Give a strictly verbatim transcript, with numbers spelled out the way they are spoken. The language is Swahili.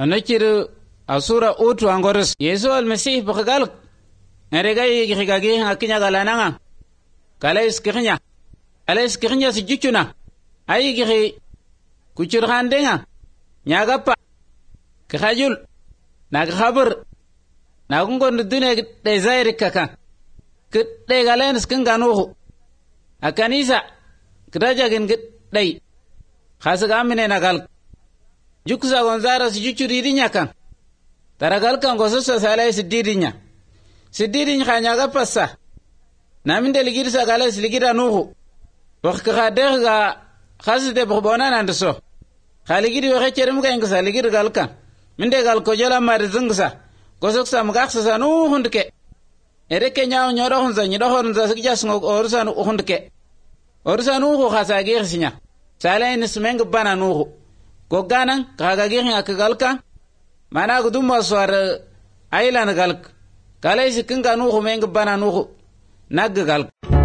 anakir asura utu angores Yesu al-Masih bakagal ngarega yigigagi hakinya galananga kala iskinya ala iskinya sijuchuna ayigigi kuchurhandenga nyagapa khajul nag khabar nagungon dune desire kaka kede galen skinganu akanisa kidajagin gidai khasaga amine nagal juksa gonzara sijuchuri dinyaka taragal kan gososa salai sidirinya sidirinya khanya ga passa naminde ligirsa gala siligira nuhu wakka khadega khaside bobona nandeso khaligiri wa cherem ga ingsa ligir galka minde gal ko jala mar zungsa gosoksa mugaksa sanu hundke ereke nyaaw nyoro hunza nyido honza sikjas ngok orsanu hundke orsanu ko khasa gersinya salai nismeng bana nuhu ko ganan kaga girin akagalka mana gudum maswar ailan galk kalai sikin ga nuhu meng bana nuhu naggal